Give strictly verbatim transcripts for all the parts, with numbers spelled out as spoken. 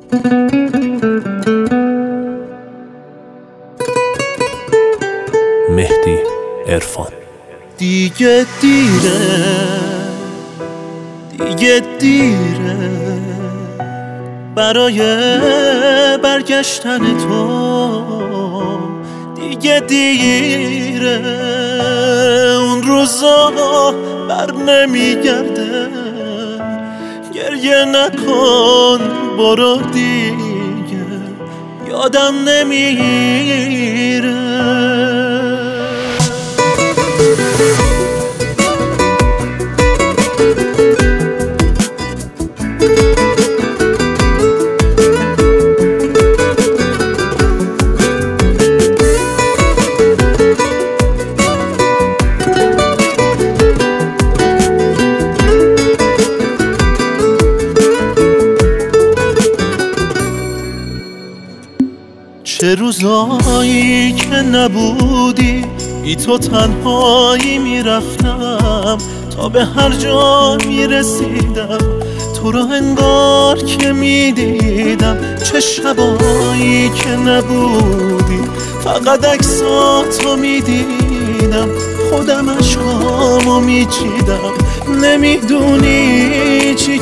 مهدی عرفان. دیگه دیره، دیگه دیره برای برگشتن تو، دیگه دیره، اون روزا بر نمیگرده. گریه نکن برو دیگه، یادم نمیره. چه روزایی که نبودی، بی تو تنهایی میرفتم، تا به هر جا میرسیدم تو رو انگار که میدیدم. چه شبایی که نبودی، فقط عکساتو میدیدم، خودم عشقامو میچیدم، نمیدونی چی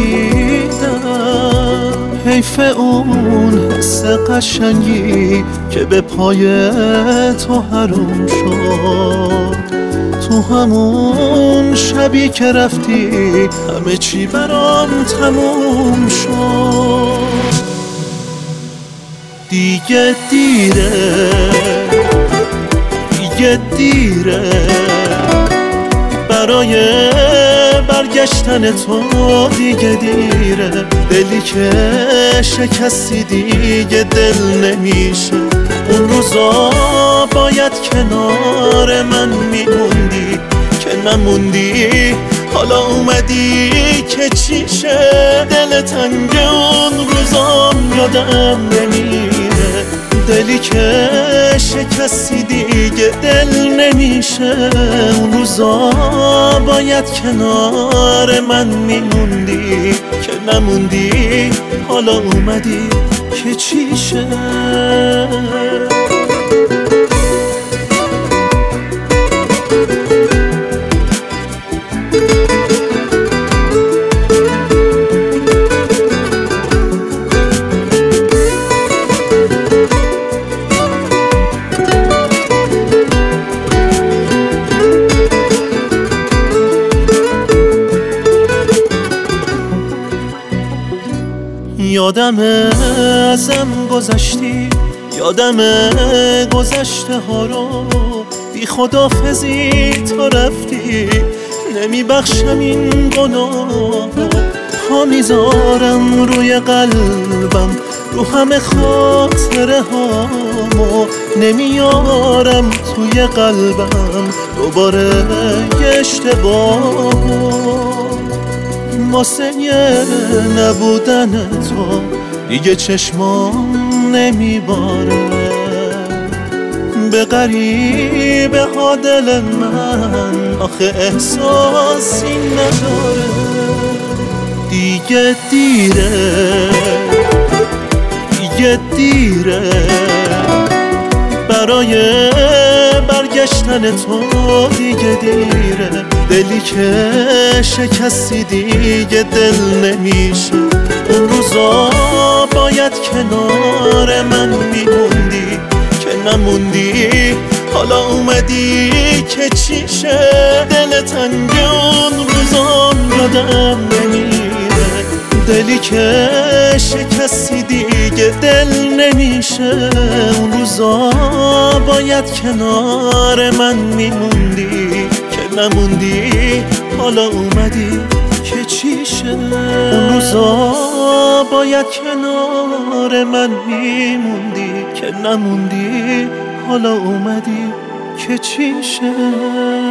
کشیدم. حیف اون حس قشنگی که به پای تو حروم شد، تو همون شبی که رفتی همه چی برام تموم شد. دیگه دیره، دیگه دیره برای برگشتن تو، دیگه دیره. دلی که شکستی دیگه دل نمیشه. اون روزا باید کنار من میموندی که نموندی، حالا اومدی که چیشه. دل تنگ اون روزا یادم نمیره. دلی که شکستی دیگه دل نمیشه. اون روزا باید کنار من میموندی که نموندی، حالا اومدی که چیشه. یادمه ازم گذشتی، یادمه گذشته ها رو، بی خدافزی تا رفتی. نمیبخشم این گناه، پا میذارم روی قلبم، رو همه خاطره هامو نمیارم توی قلبم دوباره یه اشتباه. واسه نبودن تو دیگه چشمام نمیباره، به غریبه ها دل من آخه احساسی نداره. دیگه دیره، دیگه دیره برای برگشتن تو، دیگه دیره. دلی که شکستی دیگه دل نمیشه. اون روزا باید کنار من میموندی که نموندی، حالا اومدی که چیشه. دل تنگ اون روزا یادم نمیره. دلی که شکستی دیگه دل نمیشه. اون روزا باید کنار من میموندی که نموندی، حالا اومدی که چیشه. اون روزا باید کنار من میموندی که نموندی، حالا اومدی که چیشه.